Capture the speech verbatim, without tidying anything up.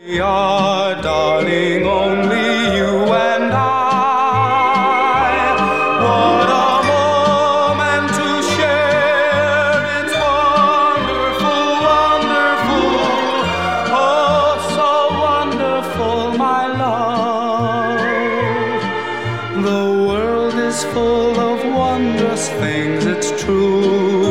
We are, darling, only you and I. What a moment to share. It's wonderful, wonderful. Oh, so wonderful, my love. The world is full of wondrous things, it's true.